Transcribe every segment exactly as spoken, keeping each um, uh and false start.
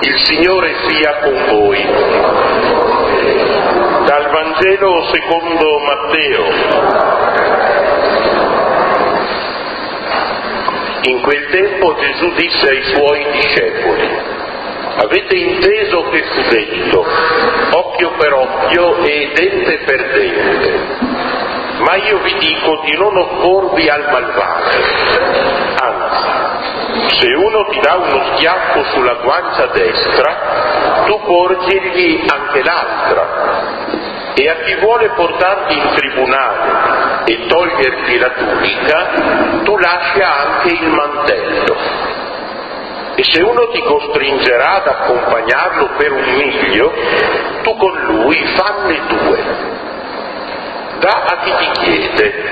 Il Signore sia con voi. Dal Vangelo secondo Matteo. In quel tempo Gesù disse ai suoi discepoli: avete inteso che fu detto, occhio per occhio e dente per dente, ma io vi dico di non opporvi al malvagio. Anzi, se uno ti dà uno schiaffo sulla guancia destra, tu porgigli anche l'altra. E a chi vuole portarti in tribunale e toglierti la tunica, tu lascia anche il mantello. E se uno ti costringerà ad accompagnarlo per un miglio, tu con lui fanne due. Dà a chi ti chiede,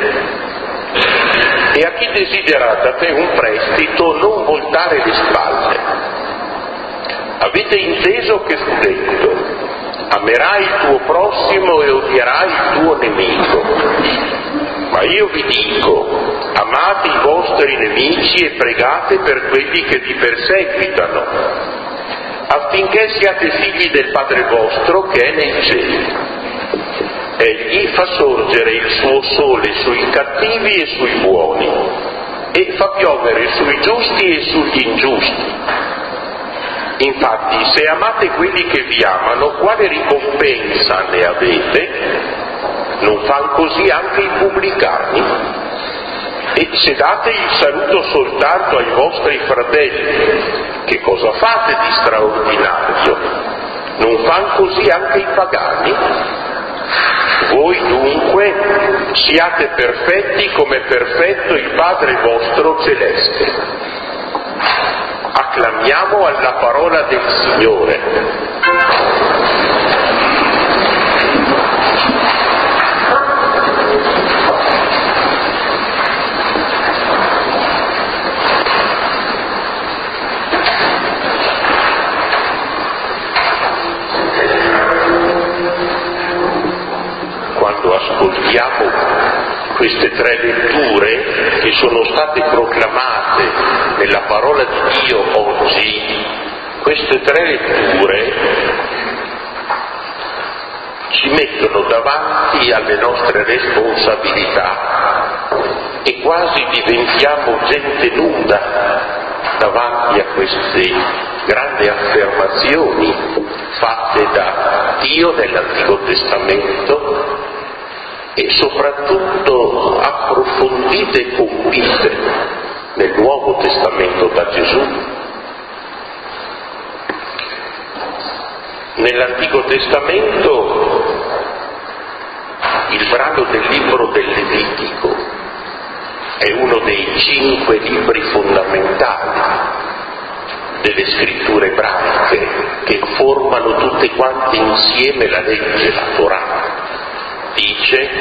e a chi desidera da te un prestito non voltare le spalle. Avete inteso che fu detto: amerai il tuo prossimo e odierai il tuo nemico. Ma io vi dico, amate i vostri nemici e pregate per quelli che vi perseguitano, affinché siate figli del Padre vostro che è nei cieli. Egli fa sorgere il suo sole sui cattivi e sui buoni, e fa piovere sui giusti e sugli ingiusti. Infatti, se amate quelli che vi amano, quale ricompensa ne avete? Non fan così anche i pubblicani? E se date il saluto soltanto ai vostri fratelli, che cosa fate di straordinario? Non fan così anche i pagani? Voi dunque siate perfetti come è perfetto il Padre vostro celeste. Acclamiamo alla parola del Signore. Quando ascoltiamo queste tre letture che sono state proclamate nella parola di Dio oggi, queste tre letture ci mettono davanti alle nostre responsabilità e quasi diventiamo gente nuda davanti a queste grandi affermazioni fatte da Dio nell'Antico Testamento e soprattutto approfondite e compite nel Nuovo Testamento da Gesù. Nell'Antico Testamento il brano del libro del Levitico è uno dei cinque libri fondamentali delle scritture ebraiche che formano tutte quante insieme la legge, la Torah. Dice,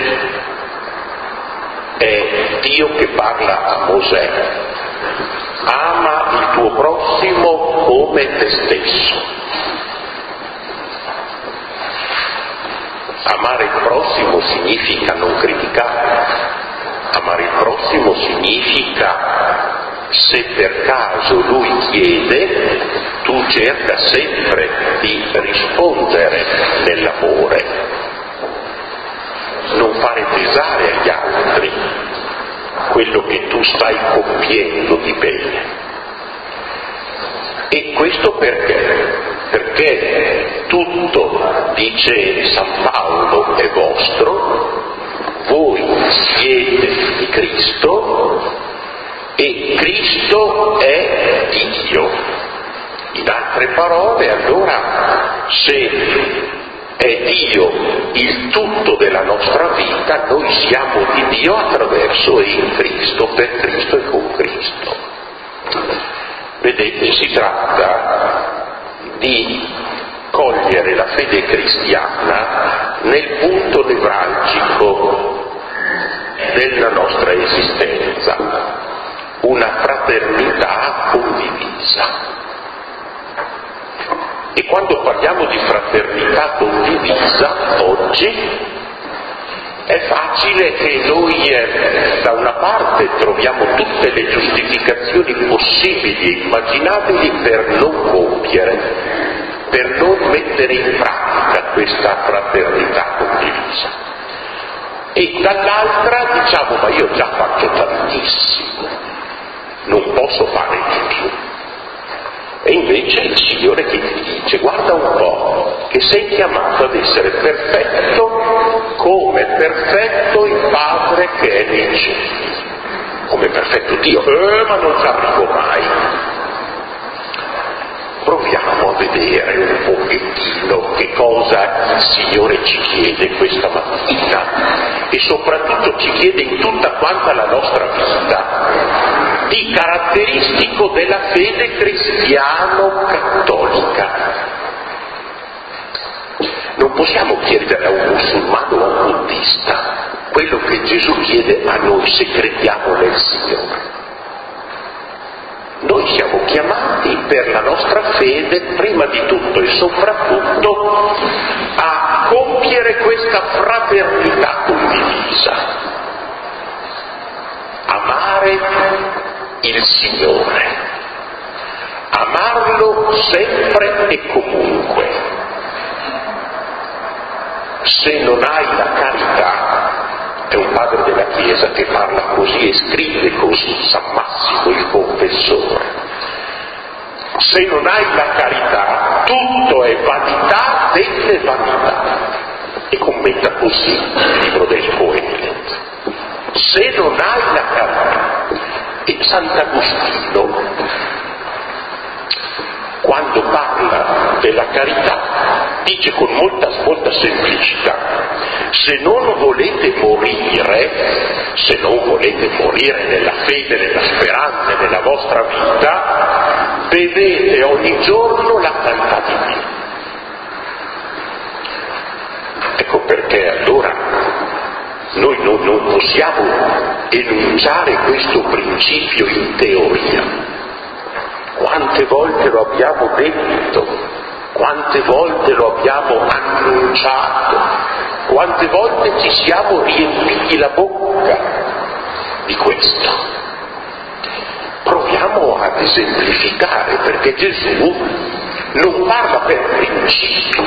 è Dio che parla a Mosè: ama il tuo prossimo come te stesso. Amare il prossimo significa non criticare. Amare il prossimo significa, se per caso lui chiede, tu cerca sempre di rispondere nell'amore. Non fare pesare agli altri quello che tu stai compiendo di bene. E questo perché? Perché tutto, dice San Paolo, è vostro, voi siete di Cristo e Cristo è di Dio. In altre parole, allora, se è Dio il tutto della nostra vita, noi siamo di Dio attraverso e in Cristo, per Cristo e con Cristo. Vedete, si tratta di cogliere la fede cristiana nel punto nevralgico della nostra esistenza, una fraternità condivisa. E quando parliamo di fraternità condivisa oggi è facile che noi eh, da una parte troviamo tutte le giustificazioni possibili e immaginabili per non compiere mettere in pratica questa fraternità condivisa. E dall'altra diciamo, ma io ho già fatto tantissimo, non posso fare di più. E invece il Signore che ti dice, guarda un po', che sei chiamato ad essere perfetto come perfetto il Padre che è nei cieli. Come perfetto Dio, eh, ma non ci arrivo mai. Proviamo a vedere un pochettino che cosa il Signore ci chiede questa mattina e soprattutto ci chiede in tutta quanta la nostra vita di caratteristico della fede cristiano-cattolica. Non possiamo chiedere a un musulmano o a un buddista quello che Gesù chiede a noi se crediamo nel Signore. Noi siamo chiamati per la nostra fede, prima di tutto e soprattutto, a compiere questa fraternità condivisa, amare il Signore, amarlo sempre e comunque. Se non hai la carità, è un padre della Chiesa che parla così e scrive così, San Massimo il confessore. Se non hai la carità, tutto è vanità delle vanità. E commenta così il libro del Coelet. Se non hai la carità, e Sant'Agostino, quando parla della carità, dice con molta, molta semplicità: se non volete morire, se non volete morire nella fede, nella speranza e nella vostra vita, bevete ogni giorno la carità di Dio. Ecco perché allora noi non, non possiamo enunciare questo principio in teoria. Quante volte lo abbiamo detto, quante volte lo abbiamo annunciato, quante volte ci siamo riempiti la bocca di questo. Proviamo ad esemplificare, perché Gesù non parla per principi,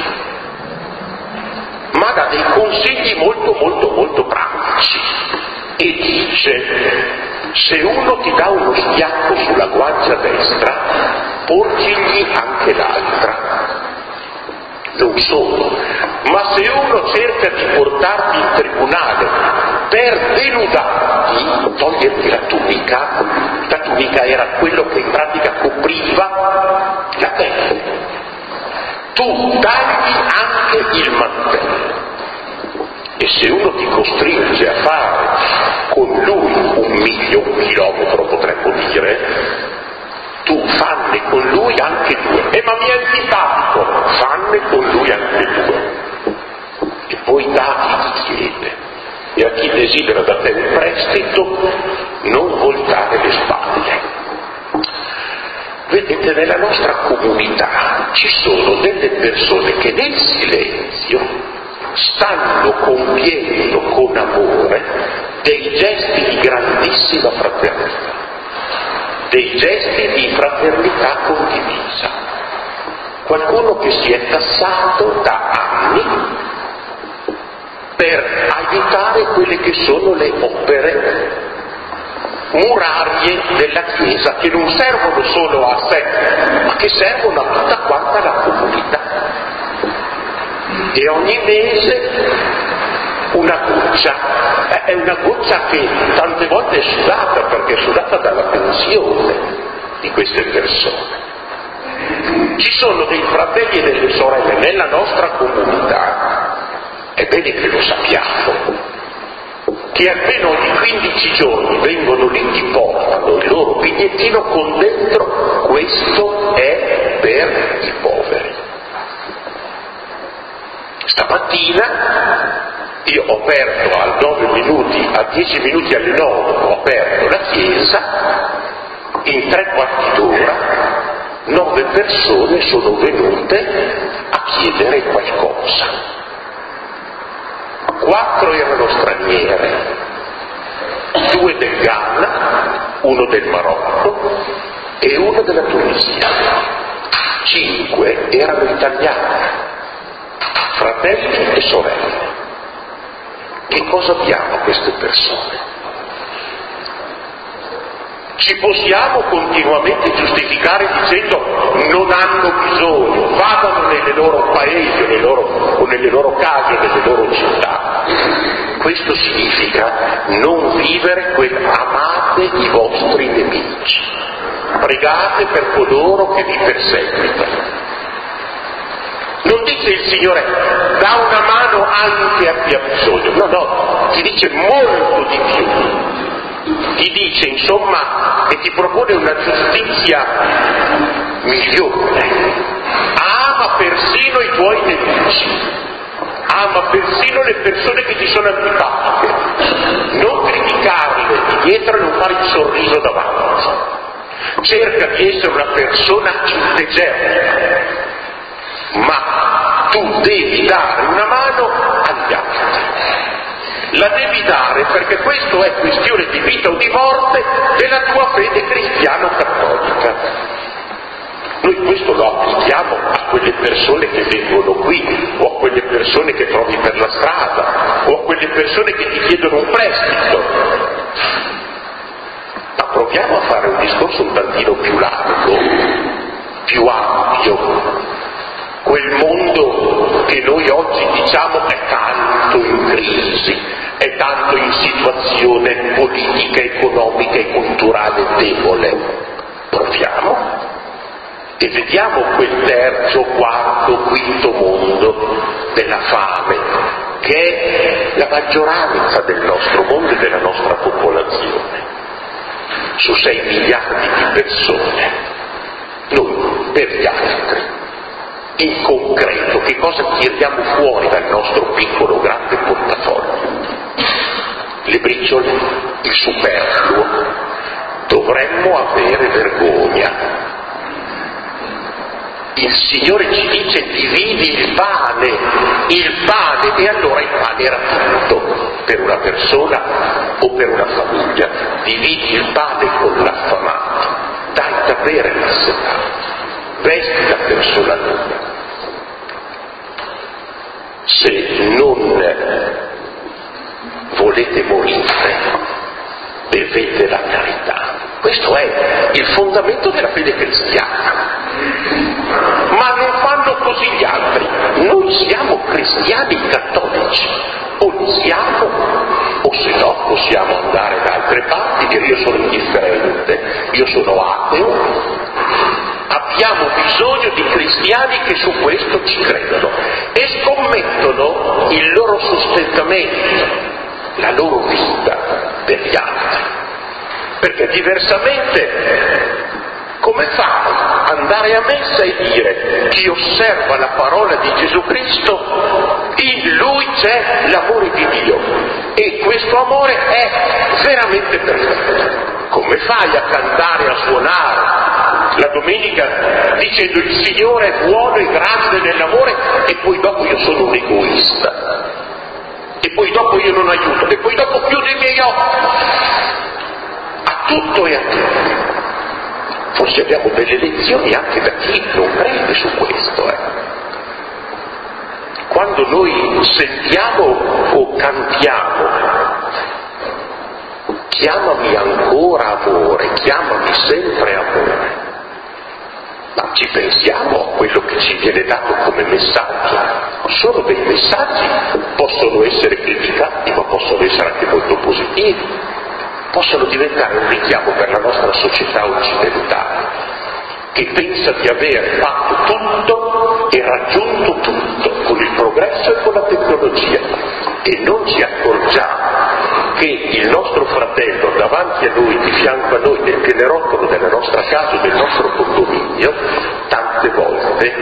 ma dà dei consigli molto molto molto pratici e dice: se uno ti dà uno schiaffo sulla guancia destra, porgigli anche l'altra. Non solo, ma se uno cerca di portarti in tribunale per denudarti, toglierti la tunica, la tunica era quello che in pratica copriva la pelle, tu tagli anche il mantello. E se uno ti costringe a fare con lui un miglio, un chilometro potremmo dire, tu fanne con lui anche due. E ma mi è antipatico, fanne con lui anche due. E poi dati ti chiede, e a chi desidera da te un prestito non voltare le spalle. Vedete, nella nostra comunità ci sono delle persone che nel silenzio stanno compiendo con amore dei gesti di grandissima fraternità, dei gesti di fraternità condivisa. Qualcuno che si è tassato da anni per aiutare quelle che sono le opere murarie della Chiesa, che non servono solo a sé, ma che servono a tutta quanta la comunità. E ogni mese una goccia, è una goccia che tante volte è sudata, perché è sudata dalla pensione di queste persone. Ci sono dei fratelli e delle sorelle nella nostra comunità, è bene che lo sappiamo, che almeno ogni quindici giorni vengono lì, ti portano il loro bigliettino con dentro: questo è per i poveri. Stamattina io ho aperto a nove minuti, a dieci minuti alle nove ho aperto la chiesa, in tre quarti d'ora nove persone sono venute a chiedere qualcosa. Quattro erano straniere, due del Ghana, uno del Marocco e uno della Tunisia. Cinque erano italiani. fratelli e sorelle. Che cosa abbiamo a queste persone? Ci possiamo continuamente giustificare dicendo non hanno bisogno, vadano nelle loro paesi o, nei loro, o nelle loro case o nelle loro città. Questo significa non vivere quel amate i vostri nemici, pregate per coloro che vi perseguitano. Non dice il Signore dà una mano anche a chi ha bisogno, no, no, ti dice molto di più. Ti dice insomma e ti propone una giustizia migliore. Ama persino i tuoi nemici, ama persino le persone che ti sono antipatiche, non criticarle di dietro e non fare il sorriso davanti. Cerca di essere una persona intelligente, ma tu devi dare una mano agli altri. La devi dare perché questo è questione di vita o di morte della tua fede cristiano-cattolica. Noi questo lo applichiamo a quelle persone che vengono qui, o a quelle persone che trovi per la strada, o a quelle persone che ti chiedono un prestito. Ma proviamo a fare un discorso un tantino più largo, più ampio. Quel mondo che noi oggi diciamo è tanto in crisi, è tanto in situazione politica, economica e culturale debole. Proviamo e vediamo quel terzo, quarto, quinto mondo della fame, che è la maggioranza del nostro mondo e della nostra popolazione. Su sei miliardi di persone, noi per gli altri. In concreto, che cosa tiriamo fuori dal nostro piccolo grande portafoglio? Le briciole, il superfluo. Dovremmo avere vergogna. Il Signore ci dice dividi il pane, il pane, e allora il pane era tutto per una persona o per una famiglia. Dividi il pane con l'affamato, dai da bere l'assetato, vesti la persona nuda. Se non volete morire, bevete la carità. Questo è il fondamento della fede cristiana. Ma non fanno così gli altri. Noi siamo cristiani cattolici, o li siamo, o se no possiamo andare da altre parti e dire io sono indifferente, io sono ateo. Abbiamo bisogno di cristiani che su questo ci credono e scommettono il loro sostentamento, la loro vita per gli altri. Perché diversamente come fai ad andare a messa e dire chi osserva la parola di Gesù Cristo, in lui c'è l'amore di Dio e questo amore è veramente perfetto? Come fai a cantare, a suonare la domenica dicendo il Signore è buono e grande nell'amore e poi dopo io sono un egoista e poi dopo io non aiuto e poi dopo chiudo i miei occhi a tutto e a tutti? Forse abbiamo delle lezioni anche da chi non crede su questo. Eh. Quando noi sentiamo o cantiamo chiamami ancora amore, chiamami sempre amore, ma ci pensiamo a quello che ci viene dato come messaggio? Sono dei messaggi, possono essere criticati ma possono essere anche molto positivi, possono diventare un richiamo per la nostra società occidentale che pensa di aver fatto tutto e raggiunto tutto con il progresso e con la tecnologia e non ci accorgiamo che il nostro fratello davanti a noi, di fianco a noi, nel pianerottolo della nostra casa, del nostro condominio, tante volte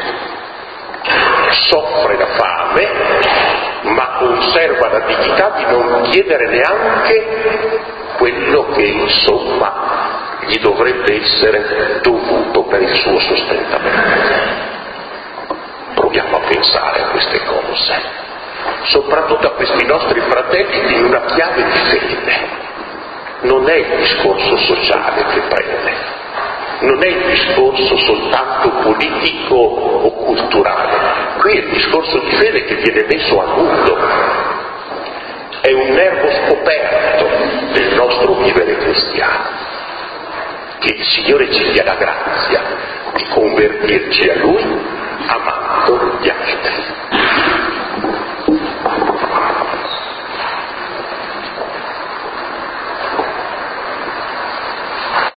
soffre la fame, ma conserva la dignità di non chiedere neanche quello che insomma gli dovrebbe essere dovuto per il suo sostentamento. Proviamo a pensare a queste cose, soprattutto a questi nostri fratelli in una chiave di fede. Non è il discorso sociale che prende, non è il discorso soltanto politico o culturale, qui è il discorso di fede che viene messo a nudo. È un nervo scoperto del nostro vivere cristiano. Che il Signore ci dia la grazia di convertirci a Lui amando gli altri.